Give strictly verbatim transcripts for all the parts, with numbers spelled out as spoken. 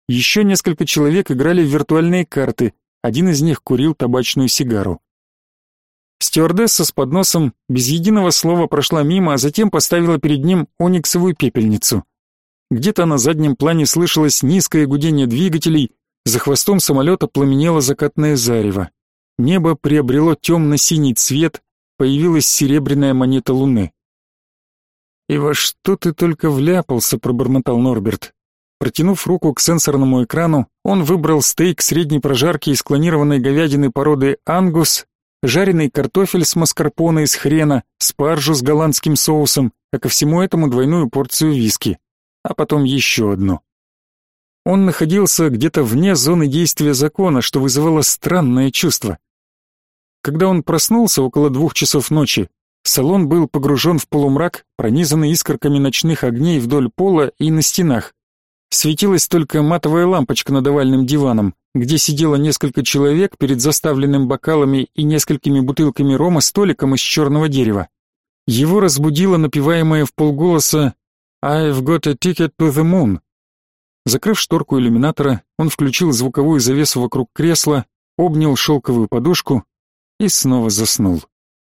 Еще несколько человек играли в виртуальные карты, один из них курил табачную сигару. Стюардесса с подносом без единого слова прошла мимо, а затем поставила перед ним ониксовую пепельницу. Где-то на заднем плане слышалось низкое гудение двигателей, за хвостом самолета пламенело закатное зарево. Небо приобрело темно-синий цвет, появилась серебряная монета луны. «И во что ты только вляпался», — пробормотал Норберт. Протянув руку к сенсорному экрану, он выбрал стейк средней прожарки из клонированной говядины породы ангус, жареный картофель с маскарпоне из хрена, спаржу с голландским соусом, а ко всему этому двойную порцию виски, а потом еще одну. Он находился где-то вне зоны действия закона, что вызывало странное чувство. Когда он проснулся около двух часов ночи, салон был погружен в полумрак, пронизанный искорками ночных огней вдоль пола и на стенах. Светилась только матовая лампочка над овальным диваном, где сидело несколько человек перед заставленным бокалами и несколькими бутылками рома столиком из черного дерева. Его разбудило напеваемое вполголоса «I've got a ticket to the moon». Закрыв шторку иллюминатора, он включил звуковую завесу вокруг кресла, обнял шелковую подушку и снова заснул.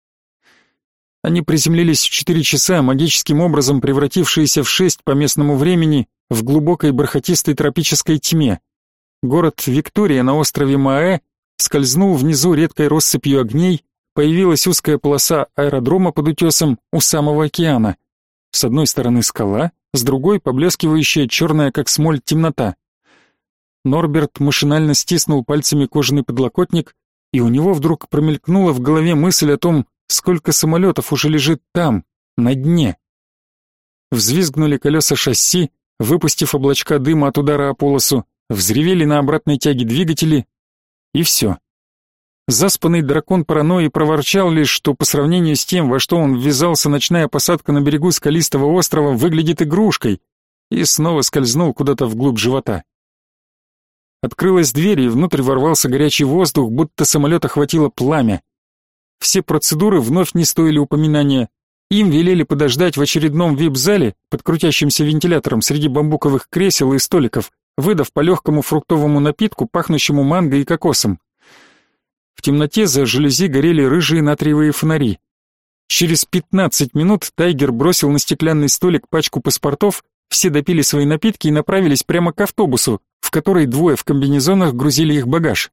Они приземлились в четыре часа, магическим образом превратившиеся в шесть по местному времени, в глубокой бархатистой тропической тьме. Город Виктория на острове Маэ скользнул внизу редкой россыпью огней, появилась узкая полоса аэродрома под утесом у самого океана. С одной стороны скала, с другой поблескивающая черная как смоль темнота. Норберт машинально стиснул пальцами кожаный подлокотник, и у него вдруг промелькнула в голове мысль о том, сколько самолетов уже лежит там, на дне. Взвизгнули колеса шасси, выпустив облачка дыма от удара о полосу, взревели на обратной тяге двигатели, и все. Заспанный дракон паранойи проворчал лишь, что по сравнению с тем, во что он ввязался, ночная посадка на берегу скалистого острова выглядит игрушкой, и снова скользнул куда-то вглубь живота. Открылась дверь, и внутрь ворвался горячий воздух, будто самолет охватило пламя. Все процедуры вновь не стоили упоминания. Им велели подождать в очередном вип-зале под крутящимся вентилятором среди бамбуковых кресел и столиков, выдав по легкому фруктовому напитку, пахнущему манго и кокосом. В темноте за жалюзи горели рыжие натриевые фонари. Через пятнадцать минут Тайгер бросил на стеклянный столик пачку паспортов, все допили свои напитки и направились прямо к автобусу, в который двое в комбинезонах грузили их багаж.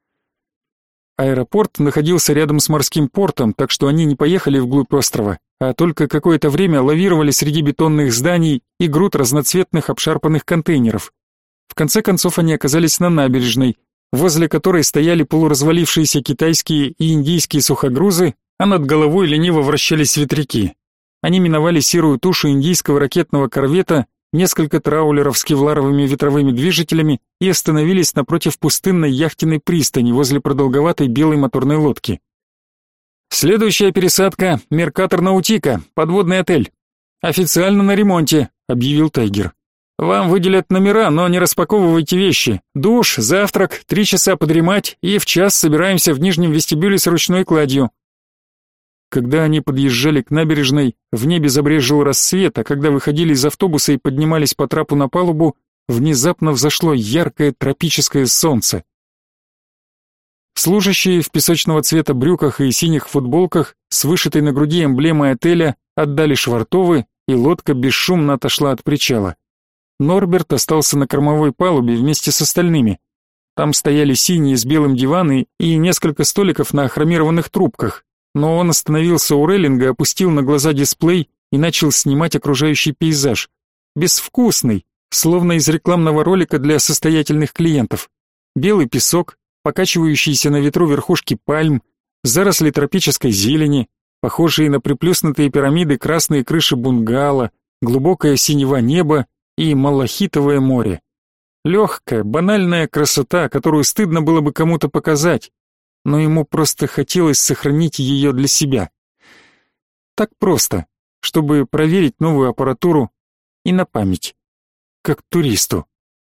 Аэропорт находился рядом с морским портом, так что они не поехали вглубь острова, а только какое-то время лавировали среди бетонных зданий и груд разноцветных обшарпанных контейнеров. В конце концов они оказались на набережной, возле которой стояли полуразвалившиеся китайские и индийские сухогрузы, а над головой лениво вращались ветряки. Они миновали серую тушу индийского ракетного корвета, несколько траулеров с кевларовыми ветровыми движителями и остановились напротив пустынной яхтенной пристани возле продолговатой белой моторной лодки. «Следующая пересадка — Меркатор Наутика, подводный отель. Официально на ремонте», — объявил Тайгер. «Вам выделят номера, но не распаковывайте вещи. Душ, завтрак, три часа подремать и в час собираемся в нижнем вестибюле с ручной кладью». Когда они подъезжали к набережной, в небе забрезжил рассвет, а когда выходили из автобуса и поднимались по трапу на палубу, внезапно взошло яркое тропическое солнце. Служащие в песочного цвета брюках и синих футболках с вышитой на груди эмблемой отеля отдали швартовы, и лодка бесшумно отошла от причала. Норберт остался на кормовой палубе вместе с остальными. Там стояли синие с белым диваны и несколько столиков на хромированных трубках, но он остановился у рейлинга, опустил на глаза дисплей и начал снимать окружающий пейзаж. Безвкусный, словно из рекламного ролика для состоятельных клиентов. Белый песок, покачивающиеся на ветру верхушки пальм, заросли тропической зелени, похожие на приплюснутые пирамиды красные крыши бунгало, глубокое синева неба и малахитовое море. Легкая, банальная красота, которую стыдно было бы кому-то показать, но ему просто хотелось сохранить ее для себя. Так просто, чтобы проверить новую аппаратуру и на память, как туристу.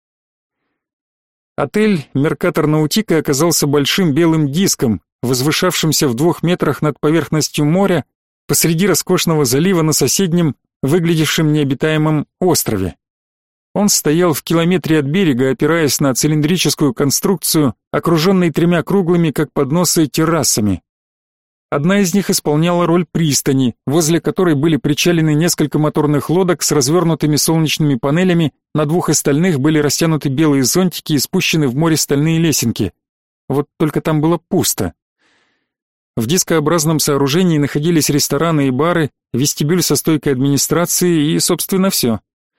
Отель «Меркатор Наутика» оказался большим белым диском, возвышавшимся в двух метрах над поверхностью моря, посреди роскошного залива на соседнем, выглядевшем необитаемом острове. Он стоял в километре от берега, опираясь на цилиндрическую конструкцию, окруженной тремя круглыми, как подносы, террасами. Одна из них исполняла роль пристани, возле которой были причалены несколько моторных лодок с развернутыми солнечными панелями, на двух остальных были растянуты белые зонтики и спущены в море стальные лесенки. Вот только там было пусто. В дискообразном сооружении находились рестораны и бары, вестибюль со стойкой администрации и, собственно, все.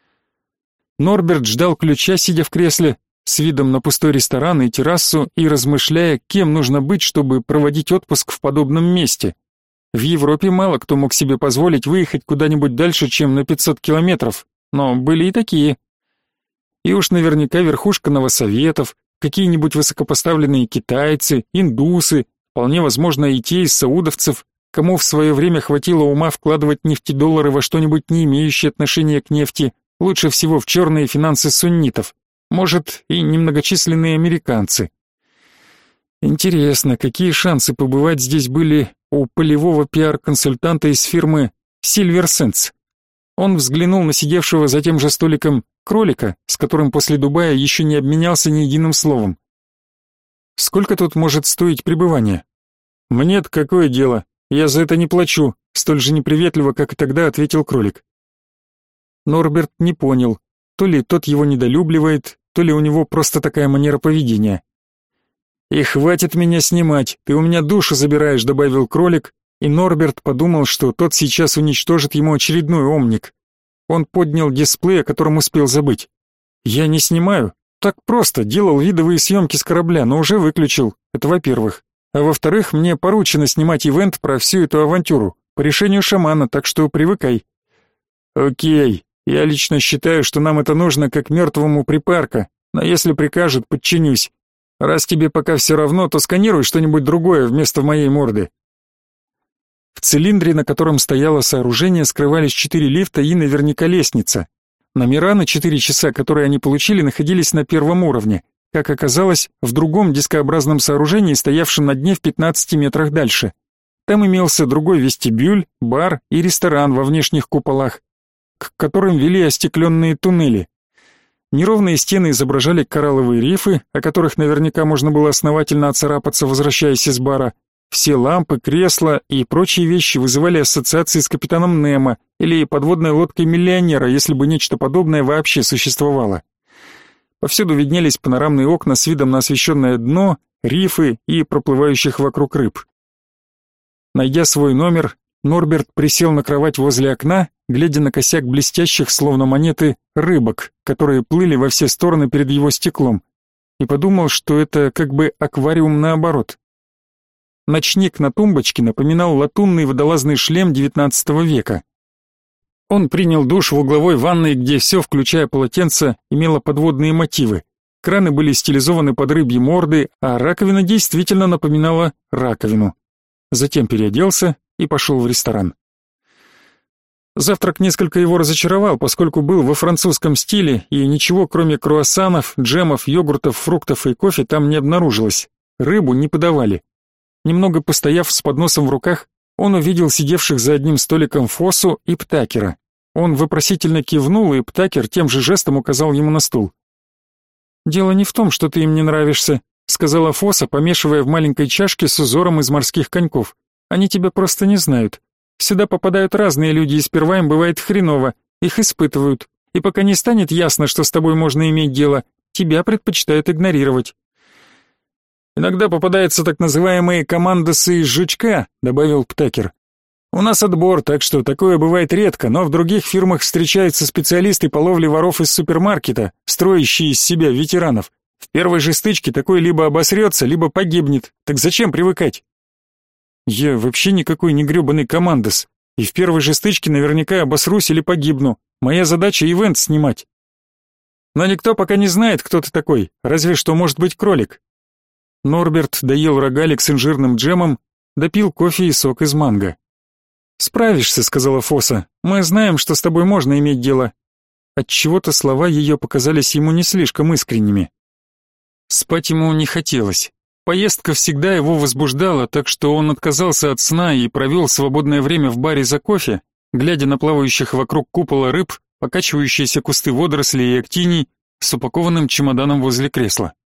Норберт ждал ключа, сидя в кресле, с видом на пустой ресторан и террасу и размышляя, кем нужно быть, чтобы проводить отпуск в подобном месте. В Европе мало кто мог себе позволить выехать куда-нибудь дальше, чем на пятьсот километров, но были и такие. И уж наверняка верхушка новосоветов, какие-нибудь высокопоставленные китайцы, индусы, вполне возможно и те из саудовцев, кому в свое время хватило ума вкладывать нефтедоллары во что-нибудь не имеющее отношения к нефти, лучше всего в черные финансы суннитов. Может, и немногочисленные американцы. Интересно, какие шансы побывать здесь были у полевого пиар-консультанта из фирмы Silver Sense? Он взглянул на сидевшего за тем же столиком кролика, с которым после Дубая еще не обменялся ни единым словом. Сколько тут может стоить пребывание? Мне-то какое дело? Я за это не плачу, столь же неприветливо, как и тогда, ответил кролик. Норберт не понял. То ли тот его недолюбливает, то ли у него просто такая манера поведения. «И хватит меня снимать, ты у меня душу забираешь», — добавил кролик, и Норберт подумал, что тот сейчас уничтожит ему очередной омник. Он поднял дисплей, о котором успел забыть. «Я не снимаю. Так просто, делал видовые съемки с корабля, но уже выключил. Это во-первых. А во-вторых, мне поручено снимать ивент про всю эту авантюру, по решению шамана, так что привыкай». «Окей. Я лично считаю, что нам это нужно как мертвому припарка, но если прикажут, подчинюсь. Раз тебе пока все равно, то сканируй что-нибудь другое вместо моей морды». В цилиндре, на котором стояло сооружение, скрывались четыре лифта и наверняка лестница. Номера на четыре часа, которые они получили, находились на первом уровне. Как оказалось, в другом дискообразном сооружении, стоявшем на дне в пятнадцати метрах дальше. Там имелся другой вестибюль, бар и ресторан во внешних куполах, к которым вели остекленные туннели. Неровные стены изображали коралловые рифы, о которых наверняка можно было основательно оцарапаться, возвращаясь из бара. Все лампы, кресла и прочие вещи вызывали ассоциации с капитаном Немо или подводной лодкой миллионера, если бы нечто подобное вообще существовало. Повсюду виднелись панорамные окна с видом на освещенное дно, рифы и проплывающих вокруг рыб. Найдя свой номер, Норберт присел на кровать возле окна, глядя на косяк блестящих, словно монеты, рыбок, которые плыли во все стороны перед его стеклом, и подумал, что это как бы аквариум наоборот. Ночник на тумбочке напоминал латунный водолазный шлем девятнадцатого века. Он принял душ в угловой ванной, где все, включая полотенце, имело подводные мотивы. Краны были стилизованы под рыбьи морды, а раковина действительно напоминала раковину. Затем переоделся и пошел в ресторан. Завтрак несколько его разочаровал, поскольку был во французском стиле, и ничего кроме круассанов, джемов, йогуртов, фруктов и кофе там не обнаружилось. Рыбу не подавали. Немного постояв с подносом в руках, он увидел сидевших за одним столиком Фосу и Птакера. Он вопросительно кивнул, и Птакер тем же жестом указал ему на стул. «Дело не в том, что ты им не нравишься», — сказала Фоса, помешивая в маленькой чашке с узором из морских коньков. «Они тебя просто не знают. Сюда попадают разные люди, и сперва им бывает хреново, их испытывают, и пока не станет ясно, что с тобой можно иметь дело, тебя предпочитают игнорировать». «Иногда попадаются так называемые командосы из жучка», — добавил Птакер. «У нас отбор, так что такое бывает редко, но в других фирмах встречаются специалисты по ловле воров из супермаркета, строящие из себя ветеранов. В первой же стычке такой либо обосрется, либо погибнет. Так зачем привыкать?» «Я вообще никакой не грёбаный командос, и в первой же стычке наверняка обосрусь или погибну. Моя задача — ивент снимать». «Но никто пока не знает, кто ты такой, разве что может быть кролик». Норберт доел рогалик с инжирным джемом, допил кофе и сок из манго. «Справишься», — сказала Фоса. «Мы знаем, что с тобой можно иметь дело». Отчего-то слова ее показались ему не слишком искренними. Спать ему не хотелось. Поездка всегда его возбуждала, так что он отказался от сна и провел свободное время в баре за кофе, глядя на плавающих вокруг купола рыб покачивающиеся кусты водорослей и актиний с упакованным чемоданом возле кресла.